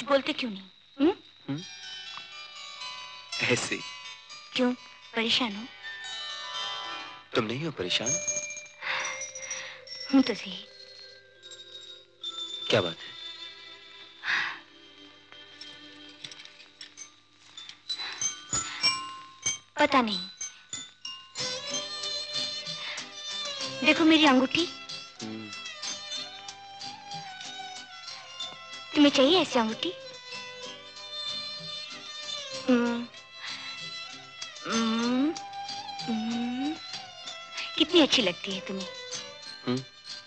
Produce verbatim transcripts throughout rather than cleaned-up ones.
बोलते क्यों नहीं? हुँ? हुँ? ऐसे। क्यों, परेशान हो? तुम नहीं हो परेशान? हूँ तो सही। क्या बात है? पता नहीं। देखो मेरी अंगूठी। तुम्हें चाहिए ऐसी अंगूठी? हम्म, हम्म, हम्म, कितनी अच्छी लगती है तुम्हें। हम्म?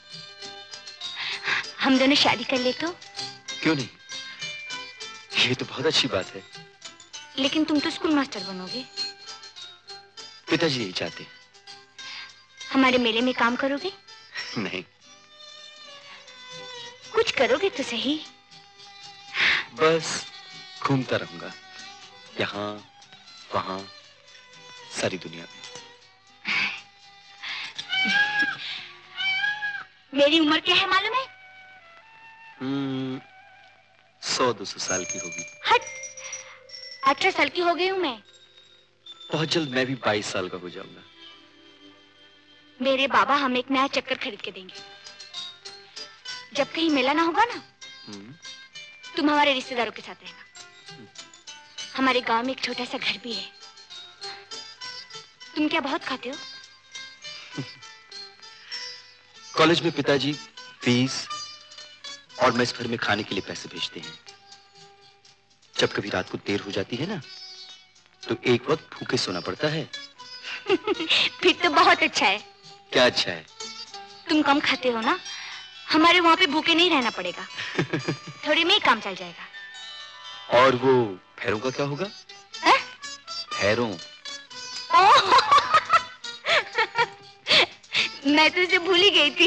हम दोनों शादी कर ले तो? क्यों नहीं? ये तो बहुत अच्छी बात है। लेकिन तुम तो स्कूल मास्टर बनोगे। पिताजी यही चाहते। हमारे मेले में काम करोगे? नहीं। कुछ करोगे तो सही। बस घूमता रहूंगा, यहाँ वहाँ, सारी दुनिया में। मेरी उम्र क्या है मालूम है? हम्म, सौ दो सौ साल की होगी। हट, अठारह साल की हो गई हूँ मैं। बहुत जल्द मैं भी बाईस साल का हो जाऊंगा। मेरे बाबा हमें एक नया चक्कर खरीद के देंगे। जब कहीं मेला ना होगा ना, तुम हमारे रिश्तेदारों के साथ रहना। हमारे गांव में एक छोटा सा घर भी है। तुम क्या बहुत खाते हो? कॉलेज में पिताजी फीस और मेस भर में खाने के लिए पैसे भेजते हैं। जब कभी रात को देर हो जाती है ना, तो एक वक्त भूखे सोना पड़ता है। फिर तो बहुत अच्छा है। क्या अच्छा है? तुम कम खाते हो ना, हमारे वहाँ पे भूखे नहीं रहना पड़ेगा। थोड़ी में ही काम चल जाएगा। और वो भैरों का क्या होगा? है? भैरों। मैं तो इसे भूल ही गई थी।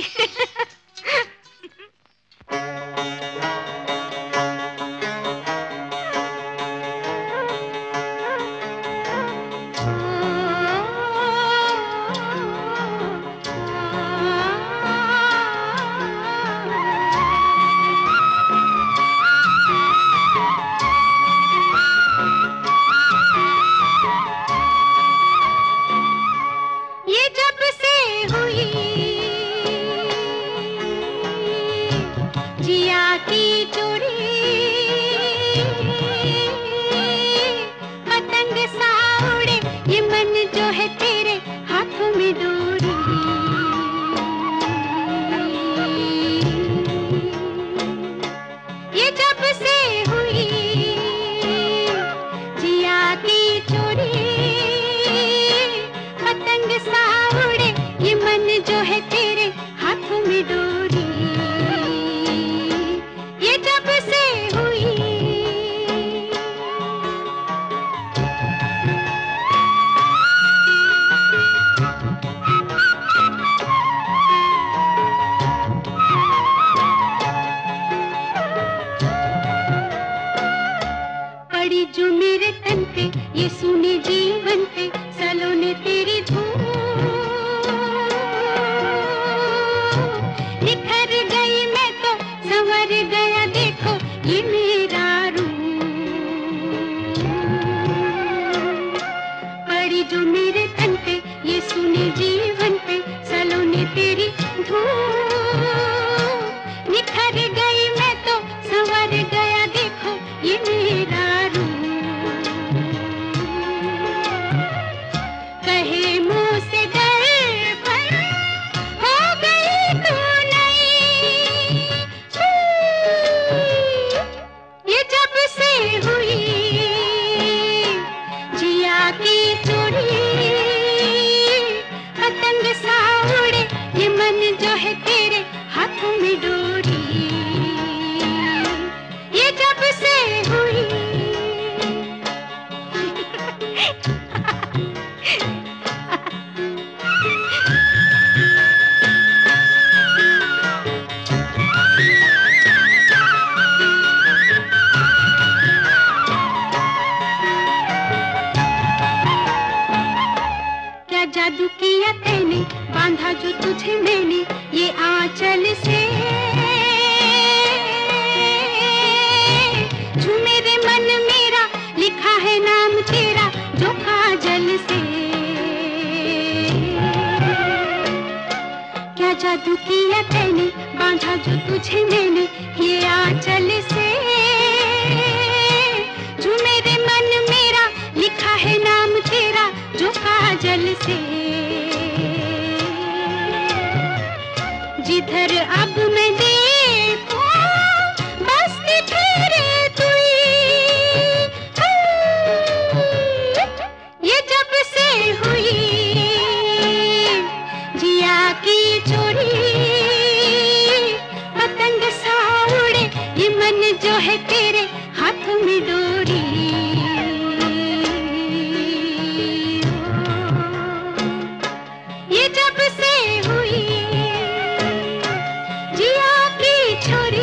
जादू किया तैने, बांधा जो तुझे मैंने ये आंचल से, जो मेरे मन मेरा लिखा है नाम तेरा जो काजल से। जिधर अब मैं देखूं बसती फिरे तू, ये जब से हुई जिया की चोरी, पतंग सा उड़े ये मन जो है तेरे हाथ में डोरी। ये जब से हुई जिया की छोरी।